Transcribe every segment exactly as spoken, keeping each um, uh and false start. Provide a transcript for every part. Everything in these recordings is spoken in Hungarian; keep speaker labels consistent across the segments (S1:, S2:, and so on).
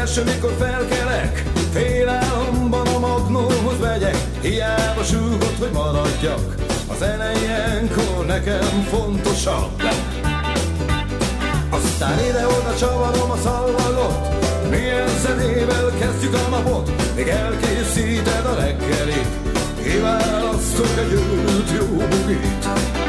S1: első, mikor felkelek, félálomban a magnóhoz megyek. Hiába súgott, hogy maradjak, a zene ilyenkor nekem fontosabb. Aztán ide-oda csavarom a szalmagot, milyen zenével kezdjük a napot, még elkészíted a reggelit, kiválasztok egy őrült jó bugit.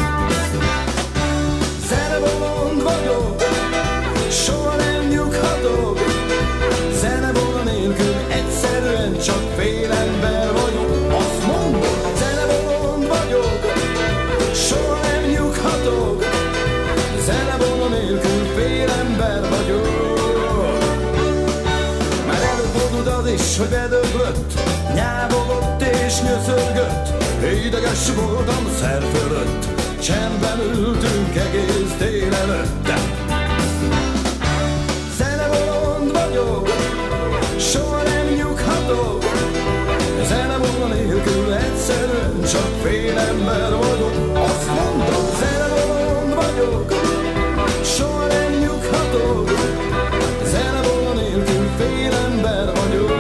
S1: Zenebolond vagyok, soha nem nyughatok, zenebolond nélkül egyszerűen csak fél ember vagyok. Azt mondom, zenebolond vagyok, soha nem nyughatok, zenebolond nélkül fél ember vagyok. Már előfordult az is, hogy bedöglött, nyávogott és nyöszörgött, ideges voltam szer fölött, csendben ültünk egész délelőtt. Zenebolond vagyok, soha nem nyughatok, zenebolond nélkül egyszerűen csak fél ember vagyok. Azt mondom, zenebolond vagyok, soha nem nyughatok, zenebolond nélkül fél ember vagyok.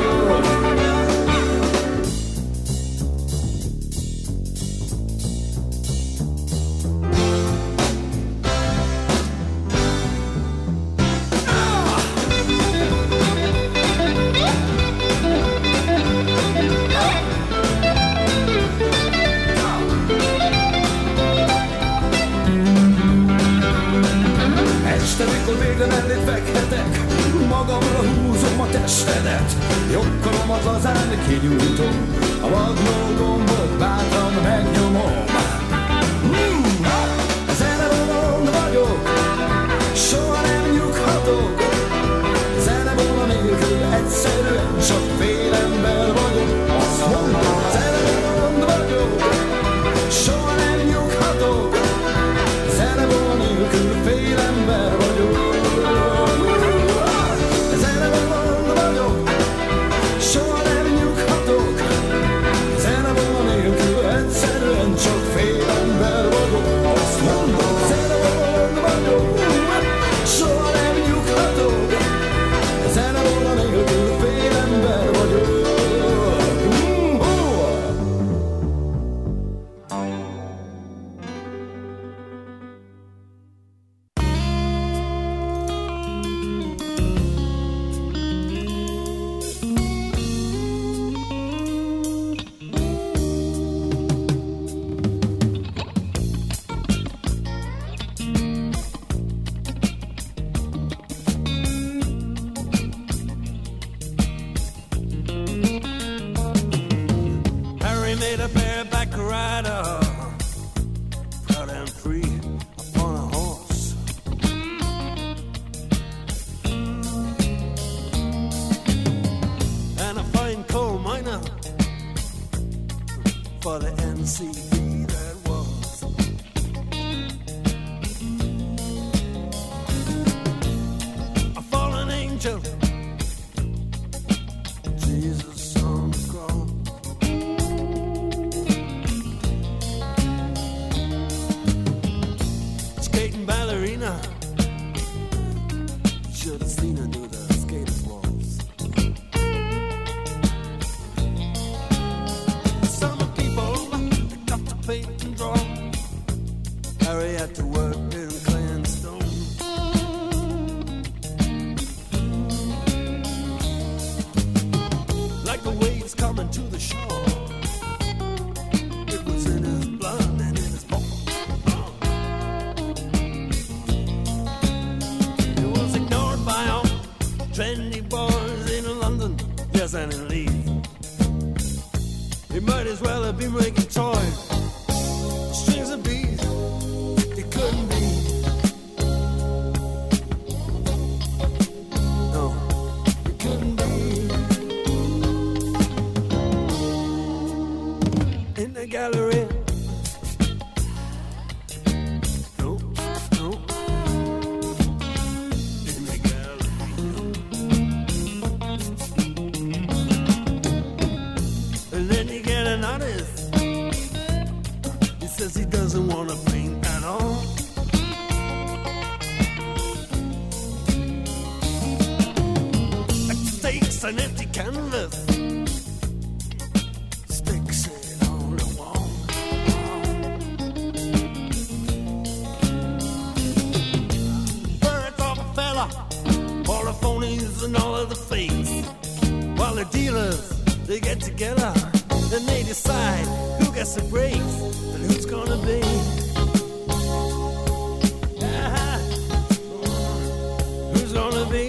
S1: Este, mikor végre mellé fekhetek, magamra húzom a testedet, jogkoromat lazán kinyújtom, a magnó gombot bátran megnyomom. Hmm, zenebolond vagyok, soha nem nyughatok, zenebolond nélkül egyszerűen csak fél ember vagyok. Azt mondom, zenebolond vagyok, soha nem nyughatok, zenebolond nélkül fél ember vagyok. Zenebolond vagyok, soha nem nyughatok, zenebolond nélkül egyszerűen csak fél ember vagyok. Azt mondom, zenebolond vagyok, soha nem nyughatok, zenebolond nélkül fél ember vagyok.
S2: Harry made a bareback rider, proud and free upon a horse. And a fine coal miner for the N C B that was. A fallen angel, Jesus on the cross. Skating ballerina, should have seen her do the skater's waltz. Some people got to paint and draw. Harry had to work in claying stone. Like the waves coming to the shore, it was in his blood and in his bones. He was ignored by all trendy boys in London, yes, and in Leeds. He might as well have been making toys, strings and beads. He couldn't be. No, he couldn't be. In the gallery. No, no. In the gallery. And then you get an artist just an empty canvas. Sticks it on the wall. Birds of a fella, all the phonies and all of the fakes. While the dealers, they get together and they decide who gets the breaks and who's gonna be. Uh-huh. Who's gonna be?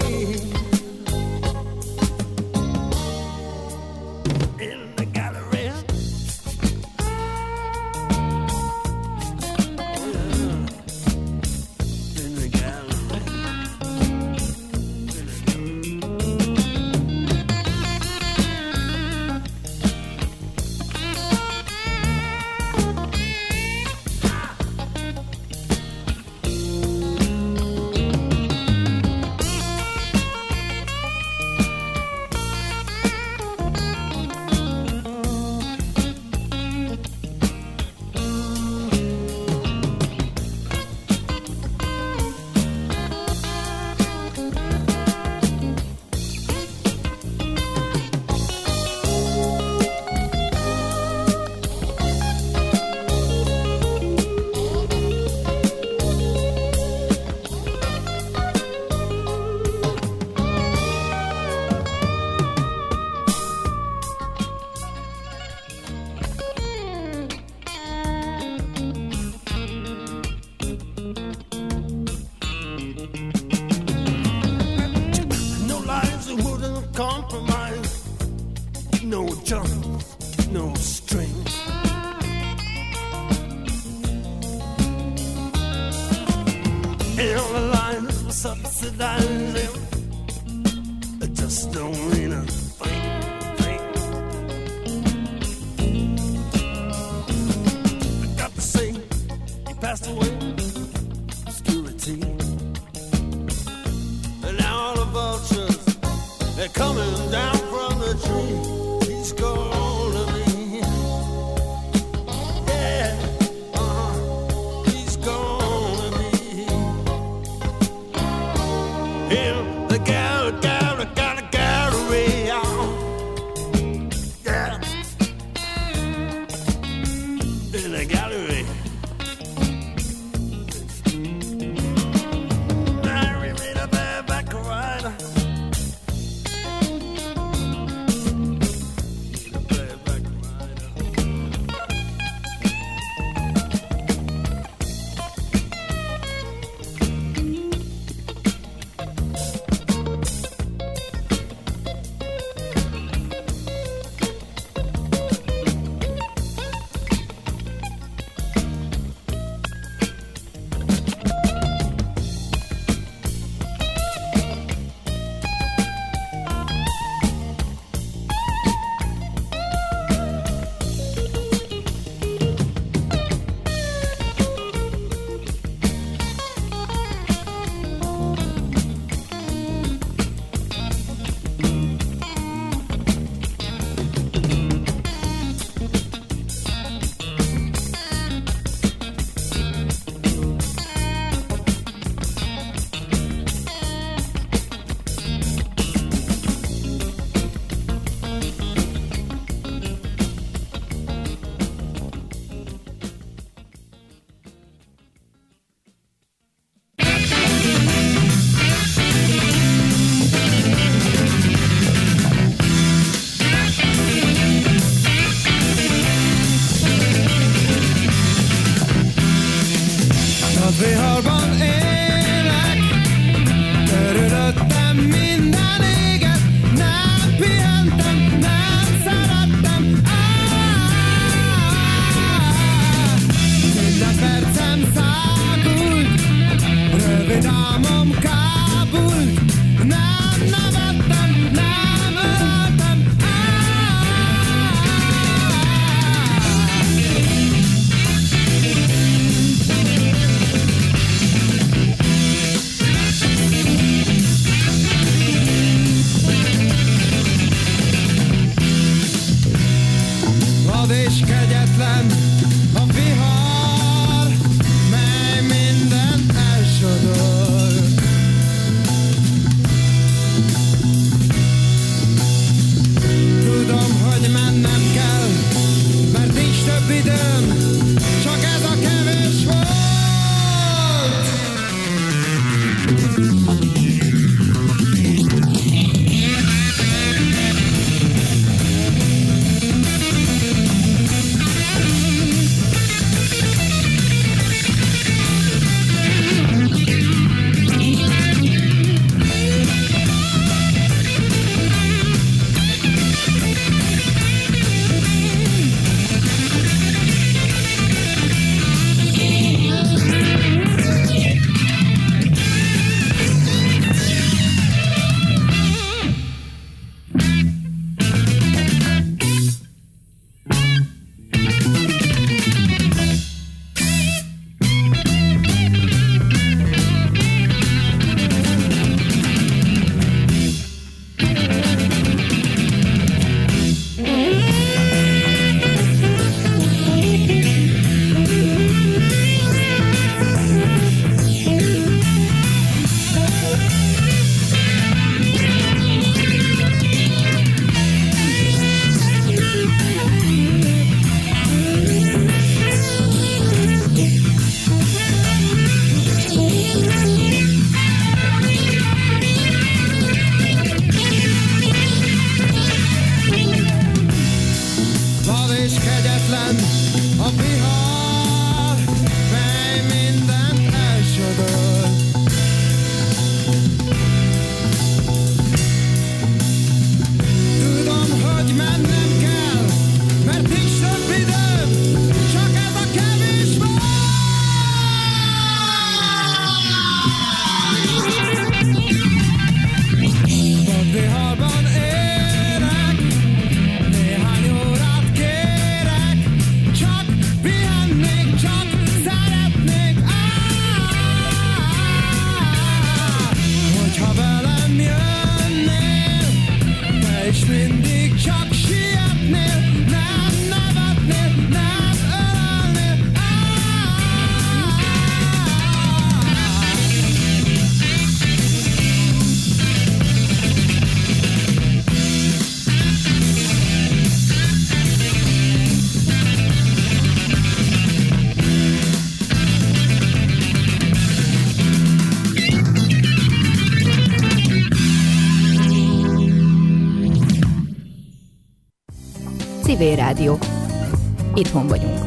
S3: Freeway Rádió. Itthon vagyunk.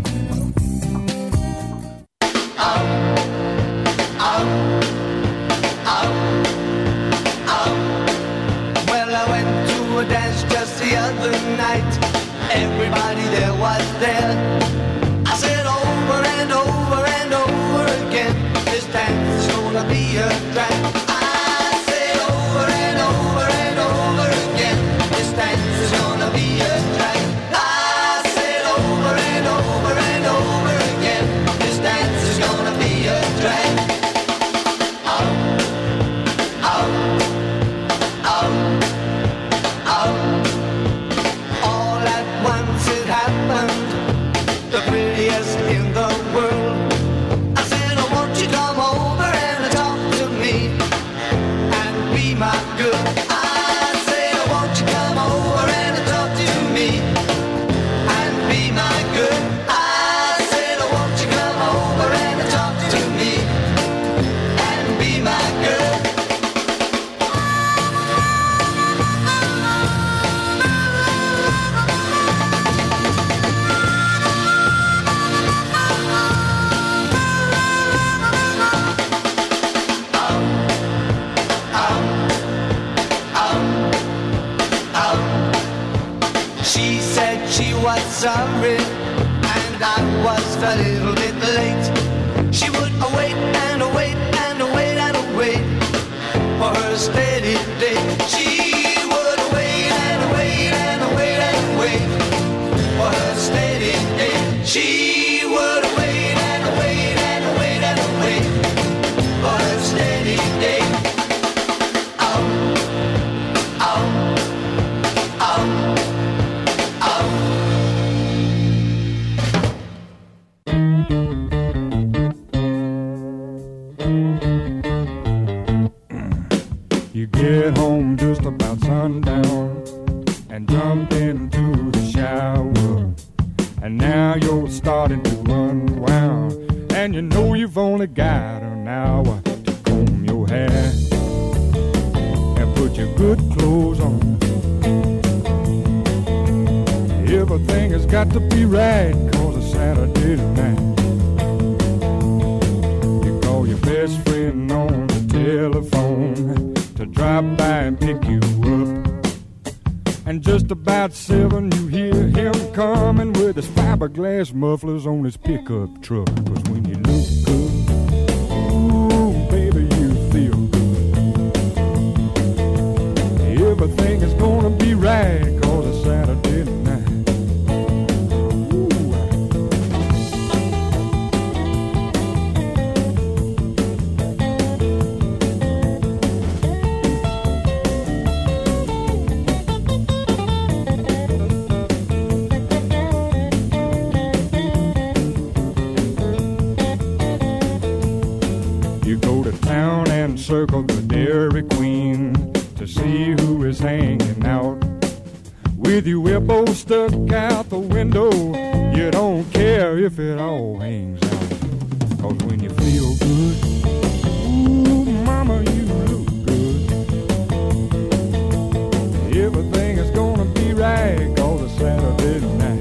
S4: Everybody there was there. I said over and over and over again, this dance is gonna be a drag. I said over and over and over again, this dance is gonna be a drag. I said over and over and over again, this dance is gonna be a drag. Oh, oh, oh, oh. The prettiest in the world. I said, oh, won't you come over and talk to me and be my girl? I said, oh, won't you come over and talk to me and be my girl? I said, oh, won't you come over and talk to me and be my girl? Sorry, and I was a little bit late. She would await and await and await and await for her steady day. She would wait and wait and wait and wait for her steady day. She would wait and wait and wait and wait for her steady day. Oh, oh, oh, oh.
S1: You get home just about sundown and jump into the shower, and now you're starting to unwound, and you know you've only got an hour to comb your hair and put your good clothes on. Everything has got to be right 'cause it's Saturday night. You call your best friend on the telephone to drop by and pick you up, and just about seven you hear him coming with his fiberglass mufflers on his pickup truck. 'Cause when you look good, ooh baby, you feel good. Everything is gonna be right 'cause it's Saturday night. Circle the Dairy Queen to see who is hanging out. With your elbow stuck out the window, you don't care if it all hangs out. 'Cause when you feel good, ooh mama, you look good. Everything is gonna be right 'cause it's Saturday night.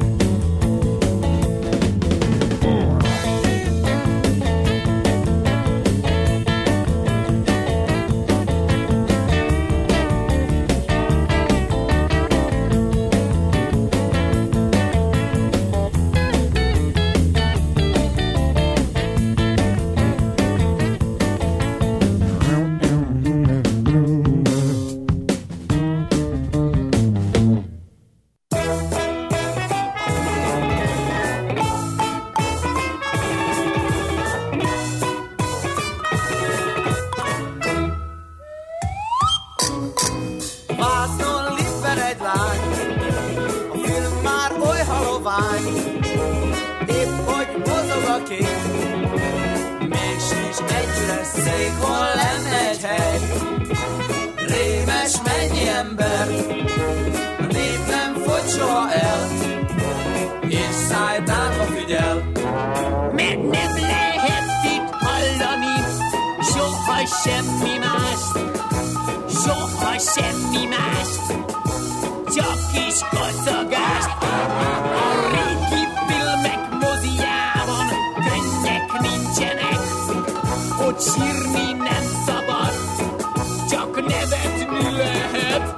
S5: Semmi mást, soha semmi mást, csak kis kacagást. sírni nem szabad, csak nevetni lehet.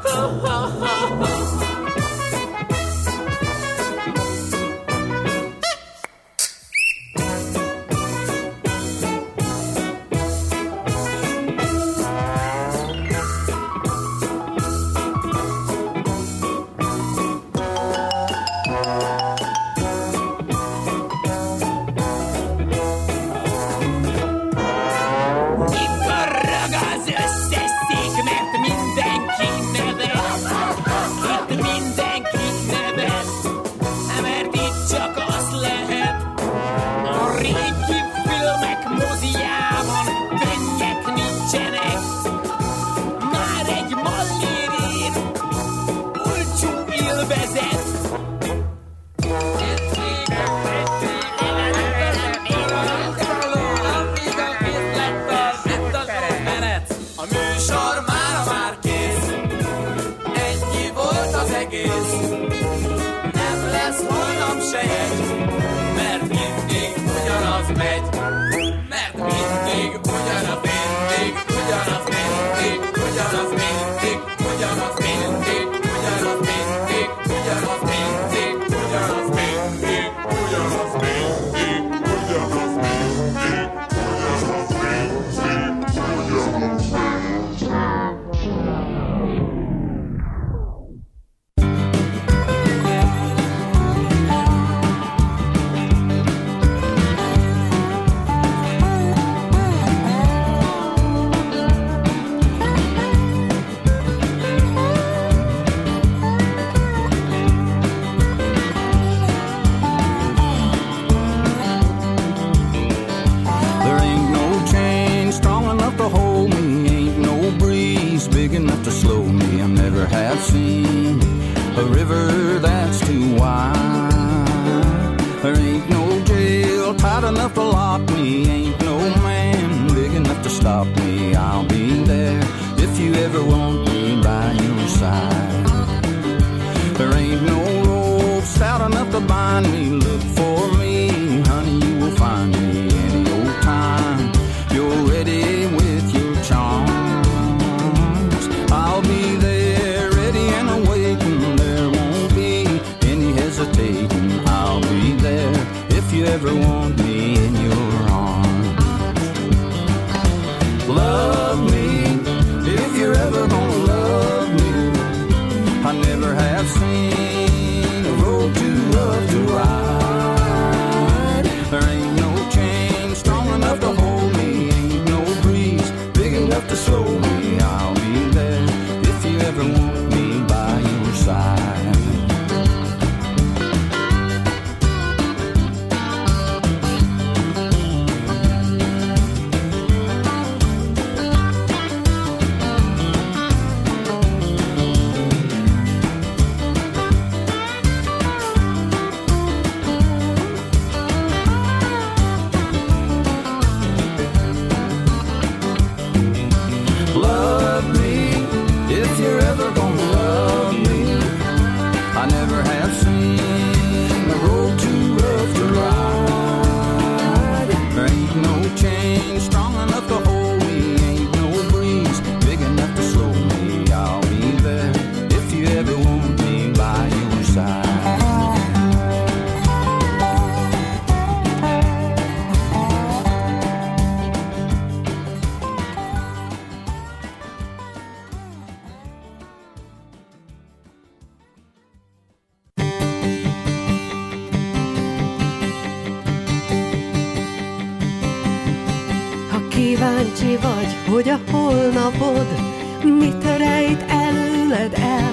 S6: Kíváncsi vagy, hogy a holnapod mit rejt előled el.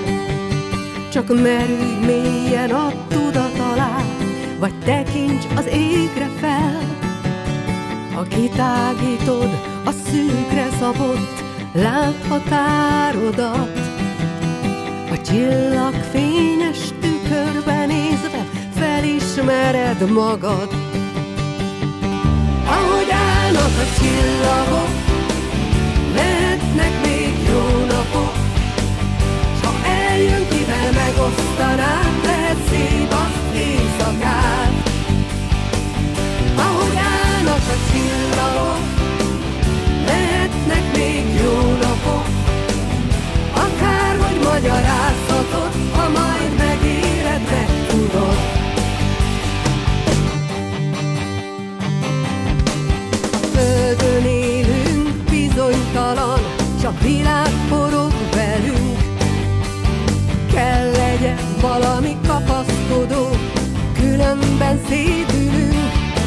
S6: Csak merülj mélyen a tudat alá, vagy tekints az égre fel. Ha kitágítod a szűkre szabott lábhatárodat, a csillagfényes tükörbe nézve felismered magad. Ahogy állnak a csillagok, lehetnek még jó napok, s ha eljön, kivel megosztanám, lehet szép az éjszakát. Ahogy állnak a csillagok, világ forog velünk. Kell legyen valami kapaszkodó, különben szédülünk.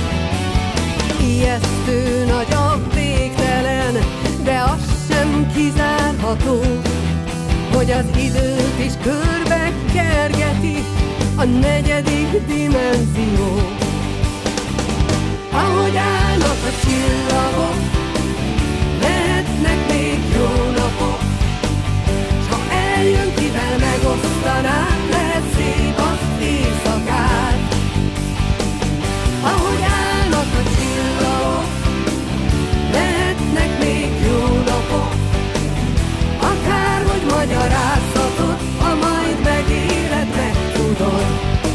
S6: Ijesztő nagy a végtelen, de az sem kizárható, hogy az időt is körbe kergeti a negyedik dimenzió. Ahogy állnak a csillagok, lehetnek még jó napok, s ha eljön, kivel megosztaná, lehet szép az éjszakát. Ahogy állnak a csillagok, lehetnek még jó napok, akárhogy magyarázhatod, ha majd megéled, megtudod.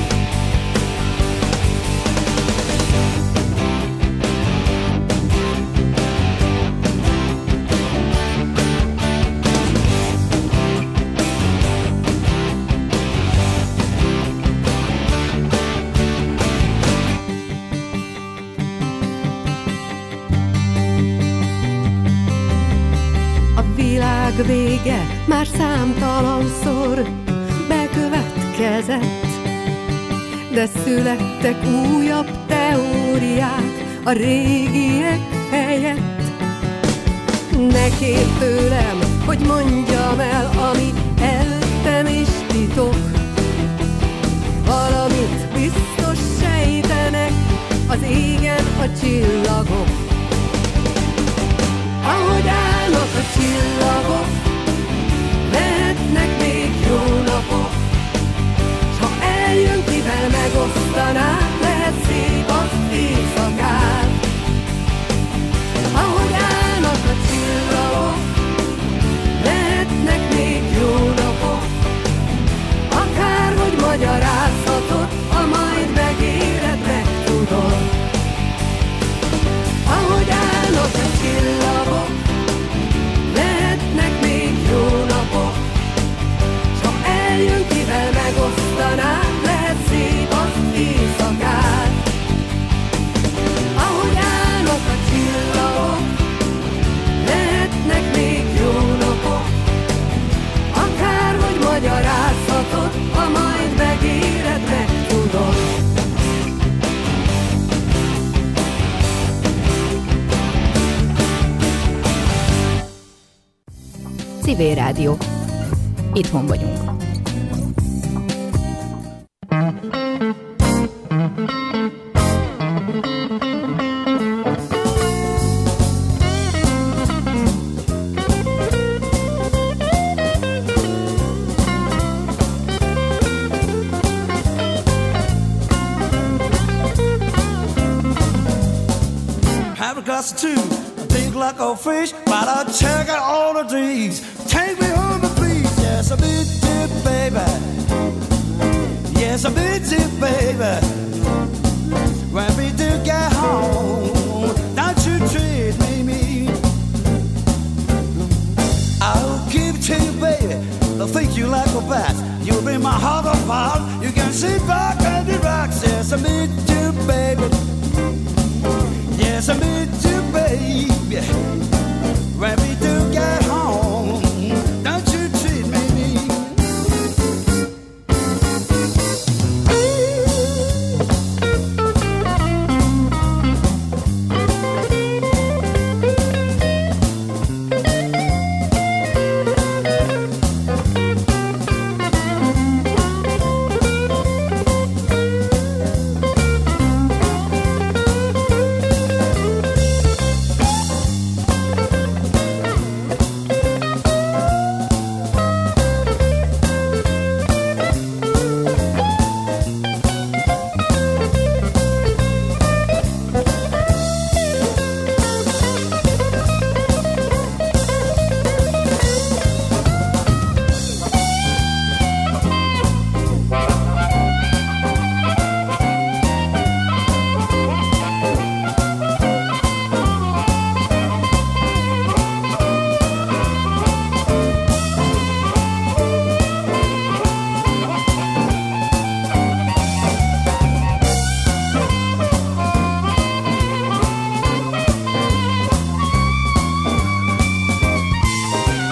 S6: Vége már számtalanszor bekövetkezett, de születtek újabb teóriák a régiek helyett. Ne kérj tőlem, hogy mondjam el, ami előttem is titok. Valamit biztos sejtenek az égen a csillagok. Ahogy állnak a csillagok, lehetnek még jó napok, s ha eljön, kivel megosztaná, lehet szép az éjszakát. Ahogy állnak a csillagok, lehetnek még jó napok, akárhogy magyarázhatod, ha majd megéled, megtudod. Ahogy állnak a csillagok, lehetnek még jó napok, s ha eljön, kivel megosztaná, lehet szép az éjszakát. Ahogy állnak a csillagok, lehetnek még jó napok, akárhogy magyarázhatod, ha majd megéled, megtudod.
S3: Civil Rádió. Itthon vagyunk.
S2: Have a glass of two, I think like a fish, but I check out all the dreams. Take me home, please. Yes, I need you, baby. Yes, I need you, baby. When we do get home, don't you treat me mean. I'll give it to you, baby. I'll think you like a bat. You'll bring my heart apart. You can sit back and relax. Yes, I need you, baby. Yes, I need you, baby.